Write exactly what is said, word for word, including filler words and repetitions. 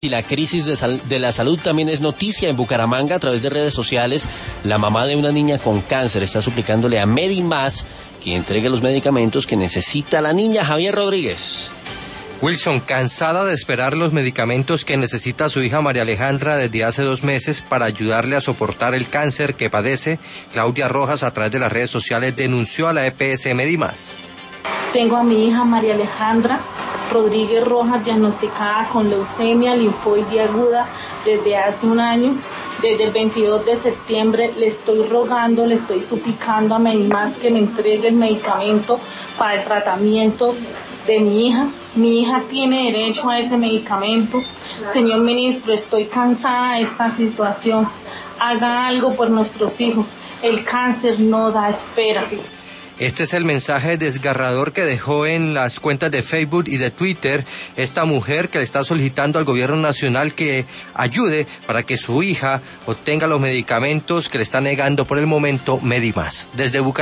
Y la crisis de, sal de la salud también es noticia en Bucaramanga a través de redes sociales. La mamá de una niña con cáncer está suplicándole a Medimás que entregue los medicamentos que necesita la niña. Javier Rodríguez. Wilson, cansada de esperar los medicamentos que necesita su hija María Alejandra desde hace dos meses para ayudarle a soportar el cáncer que padece, Claudia Rojas a través de las redes sociales denunció a la E P S Medimás. Tengo a mi hija María Alejandra Rodríguez Rojas diagnosticada con leucemia linfoide aguda desde hace un año. Desde el veintidós de septiembre le estoy rogando, le estoy suplicando a Medimás que me entregue el medicamento para el tratamiento de mi hija. Mi hija tiene derecho a ese medicamento. Señor ministro, estoy cansada de esta situación. Haga algo por nuestros hijos. El cáncer no da espera. Este es el mensaje desgarrador que dejó en las cuentas de Facebook y de Twitter esta mujer que le está solicitando al gobierno nacional que ayude para que su hija obtenga los medicamentos que le está negando por el momento Medimás. Desde Bucaramanga.